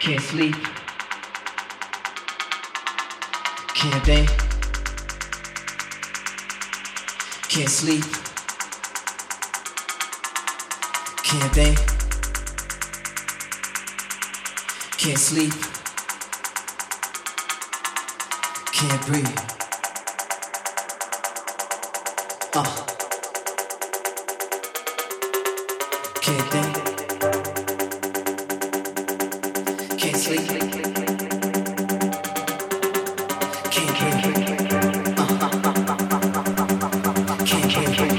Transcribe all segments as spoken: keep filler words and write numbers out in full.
Can't sleep. Can't think. Can't sleep. Can't think. Can't sleep. Can't breathe. Uh. Can't think. Can't sleep. Can't breathe. Uh. Can't breathe.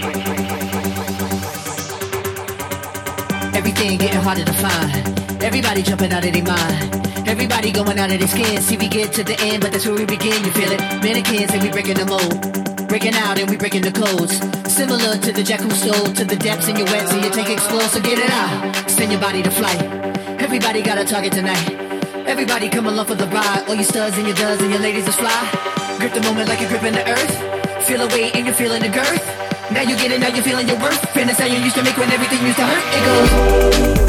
Everything getting harder to find. Everybody jumping out of their mind. Everybody going out of their skin. See, we get to the end, but that's where we begin. You feel it? Mannequins and we breaking the mold. Breaking out and we breaking the codes. Similar to the jack who stole to the depths in your wet, so you take explode, so get it out. Send your body to flight. Everybody got a target tonight. Everybody come along for the ride. All you studs and your duds and your ladies is fly. Grip the moment like you're gripping the earth. Feel a weight and you're feeling the girth. Now you get it, now you're feeling your worth. Fitness how you used to make when everything used to hurt. It goes.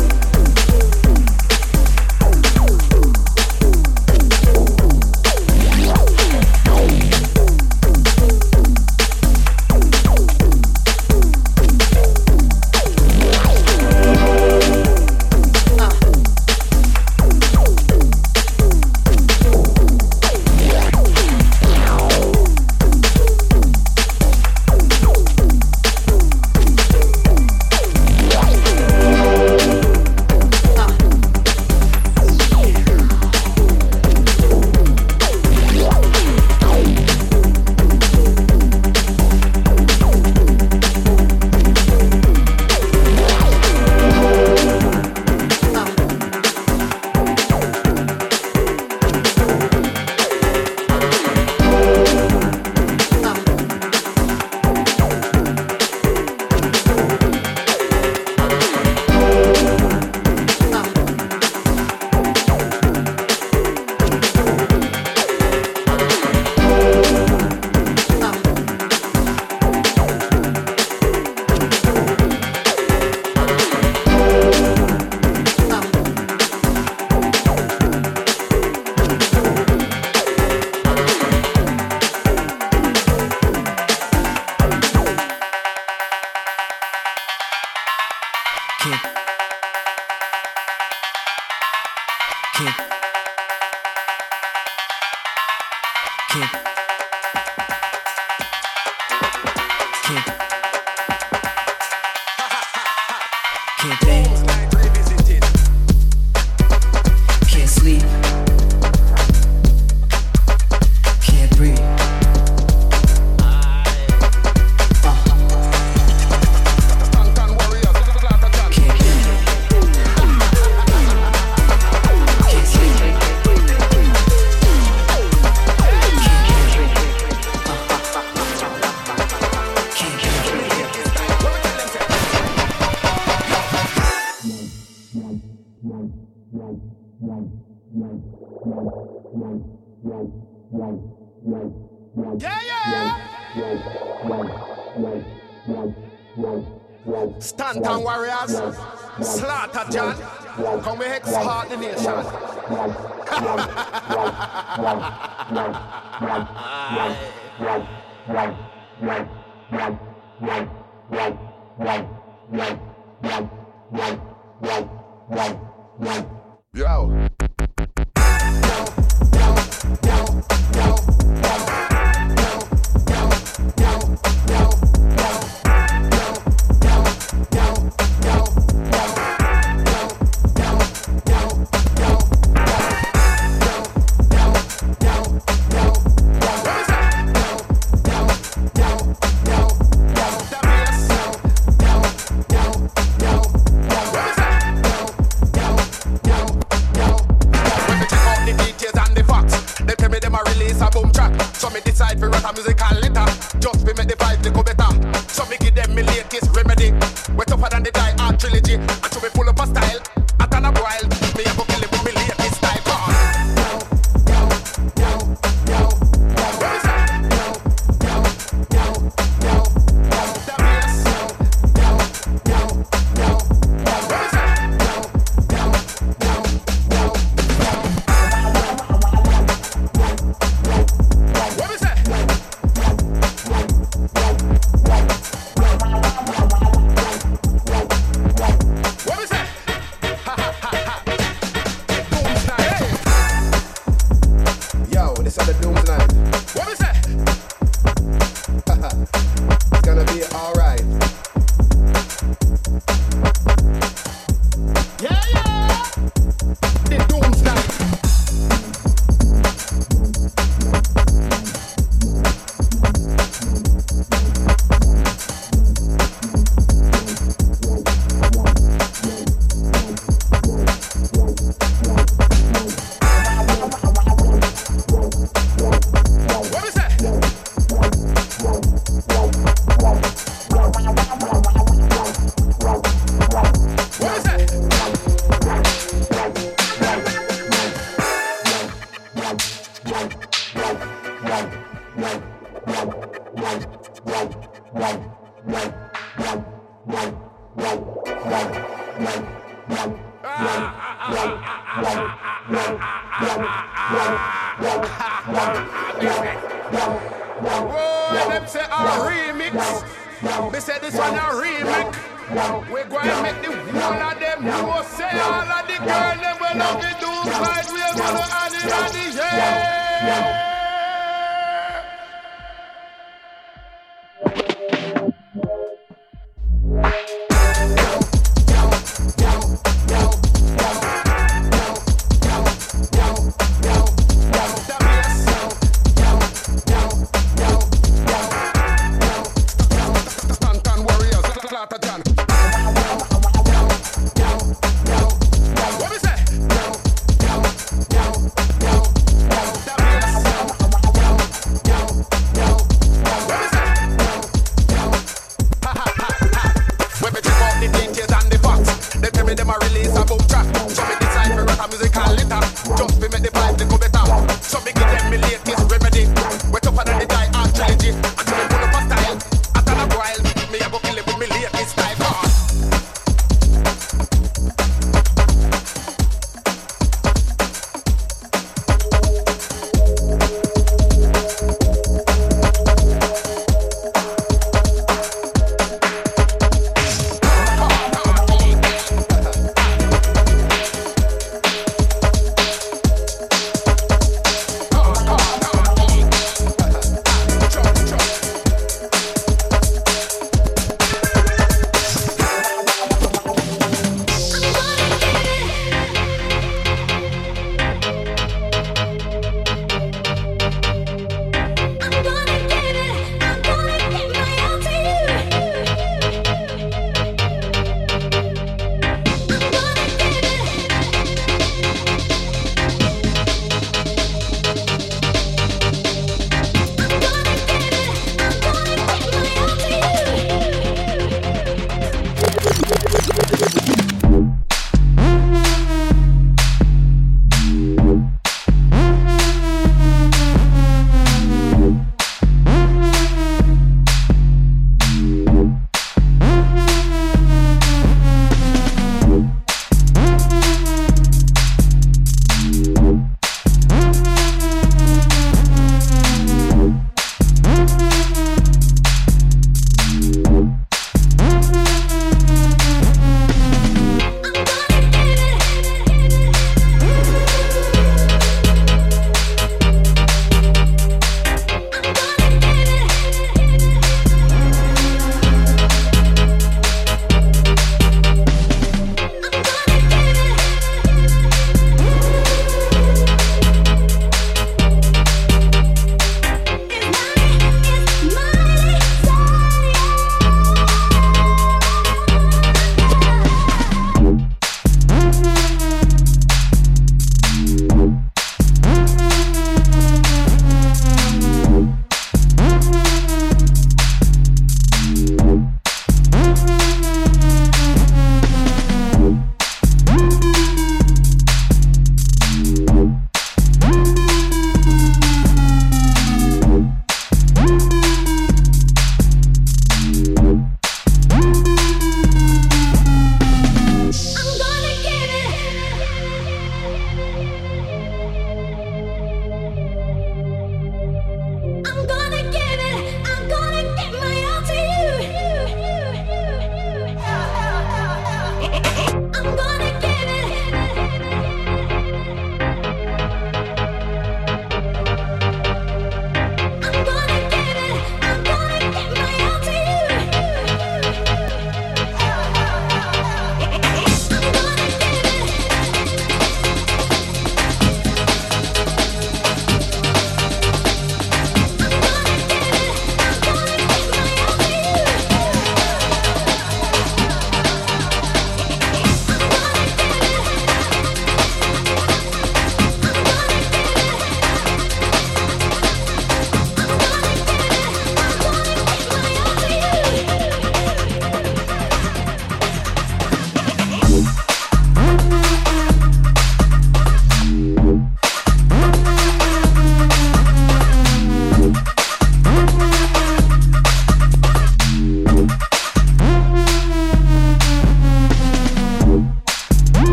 Stanton Warriors, Slaughter John, come we hex heart the nation. Yo. What Whoa, them say a remix. They say this one a remix. We're going to make the whole of them know. Say all of the girls them will love it. Do fight. We're going to add it on the yeah.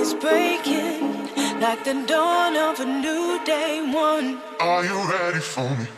is breaking like the dawn of a new day one. Are you ready for me?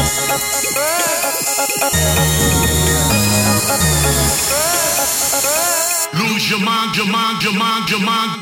Lose your mind, your mind, your mind, your mind.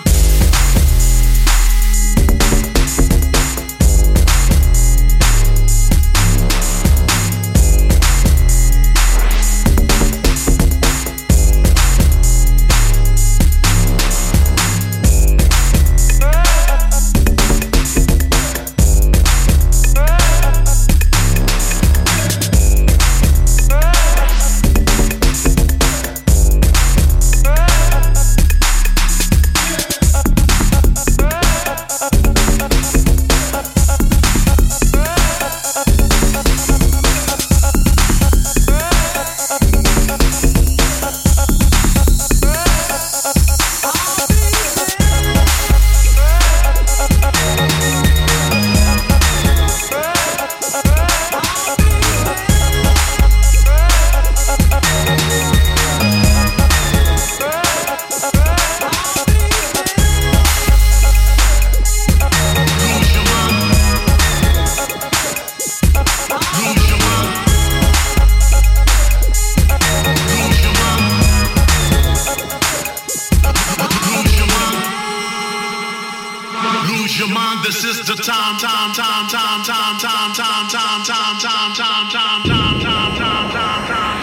This is the time, time, time, time, time, time, time, time, time, time, time, time, time, time, time, time, time.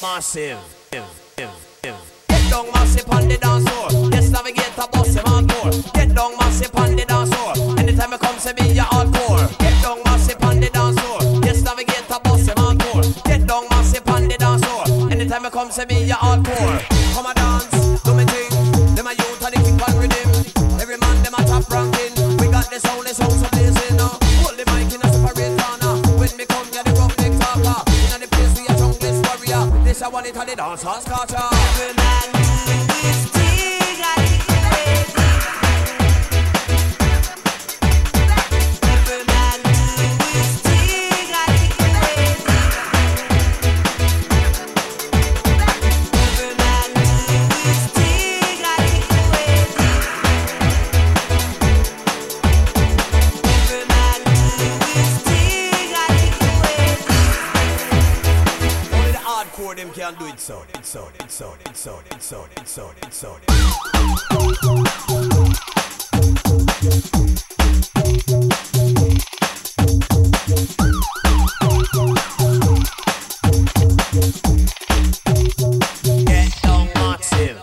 massive. Get down massive on the dance floor. Yes, navigator boss him hardcore. Get down massive on the dance floor. Anytime I come, say me ya hardcore. Get down massive on the dance floor. Yes, navigator boss him hardcore. Get down massive on the dance floor. Anytime I come, say me ya hardcore. Come a dance, do me thing. Them a youth and the king on rhythm. Every man them a top ranking. We got the sound, the sound so blazing. Uh. Hold the mic in a separate corner. When me come, ya the rough neck talker. Inna the place we a junglist warrior. This I want it on the dance hall scatter. Every man do his thing and he can wait. Every man do his thing and he can wait. Every man do his thing and he can wait. Every man do his thing and he can wait. Only the hardcore them can do it so. It's so, it's so, it's so, it's so, it's so, it's so. Get down massive.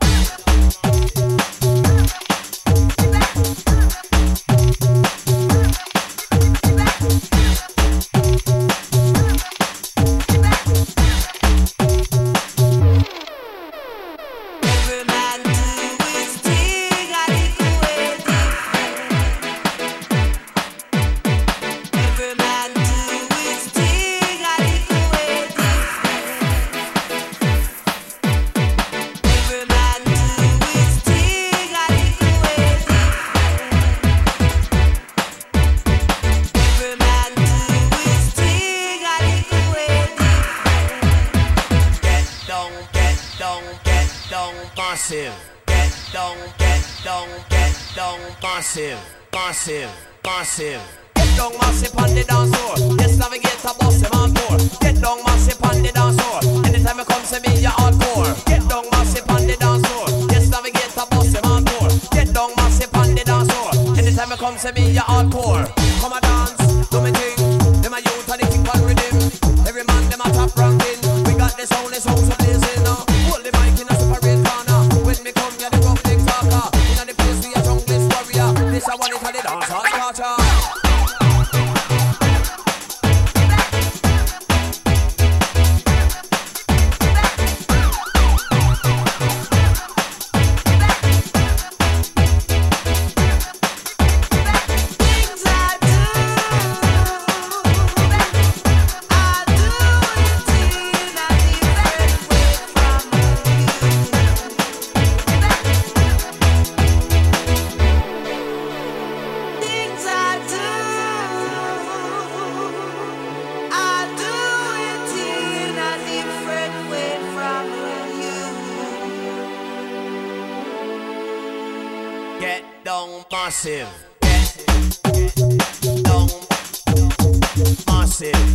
Every man do his thing and he can wait. Every man do his thing and he can wait. Every man do his thing and he can wait. Every man do his thing and he can wait. Get down, get down, get down, massive. Get down, get down, get down, massive, massive, massive. Get down massive on the dance floor. Yes, navigator boss him hardcore. Get down massive on the dance floor. Anytime I come, say me ya hardcore. Get down massive on the dance floor. Yes, navigator boss him hardcore. Get down massive on the dance floor. Anytime I come, say me ya hardcore. Come a dance, do me thing. Them a youth and the king on rhythm. Every man them a top ranking. We got the sound, the sound so blazing. Uh. Hold the mic in a separate corner. When me come, ya the rough neck talker. Inna the place we a junglist warrior. This I want it on the dance hall scatter. Things I do, I do it in a different way from you. Things I do, I do it in a different way from you. Get down massive. Get down massive.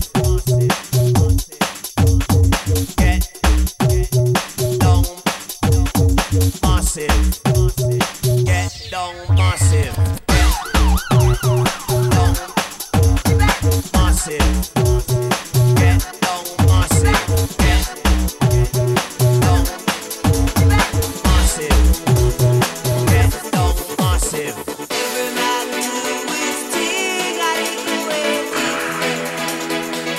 Get down massive. Get down massive. Down massive. Get down massive. Get down massive. Get down massive. Every man do his thing and he can wait.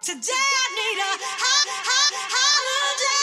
Today I need a ho- ho- holiday.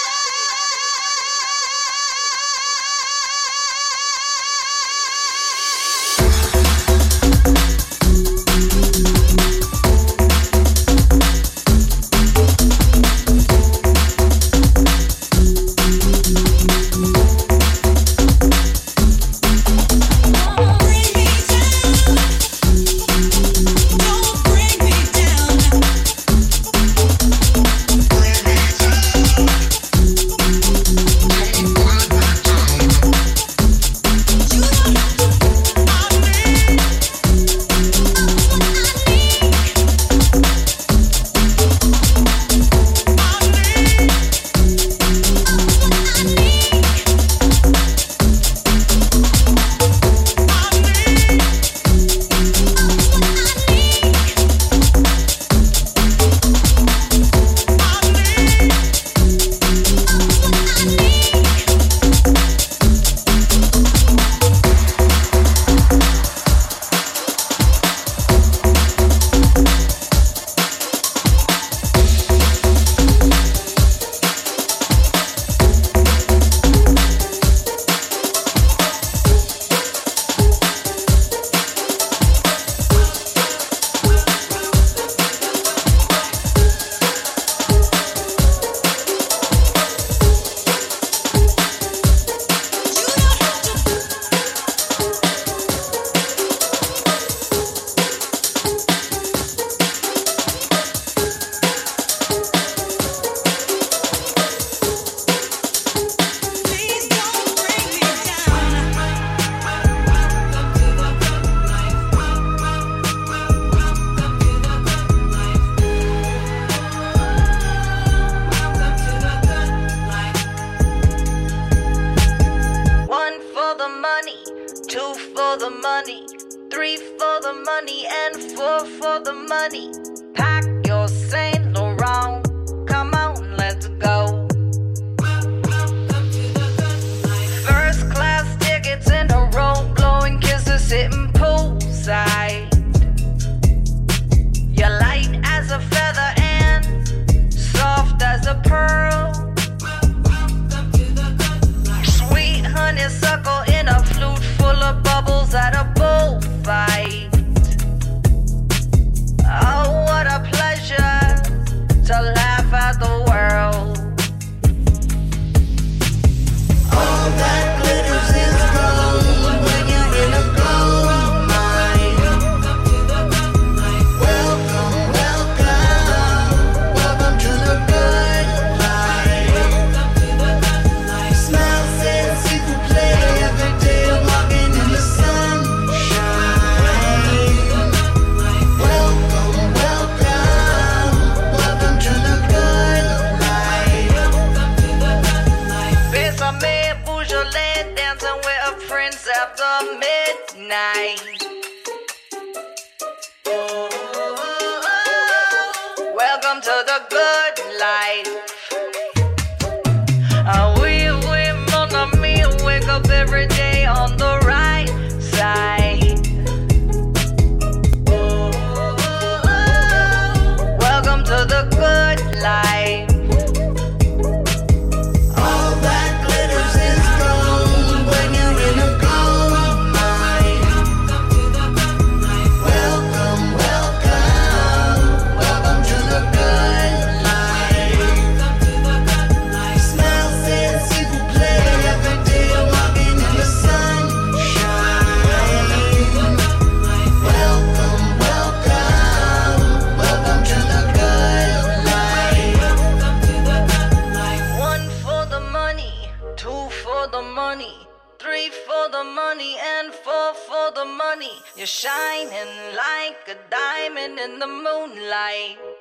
You're shining like a diamond in the moonlight.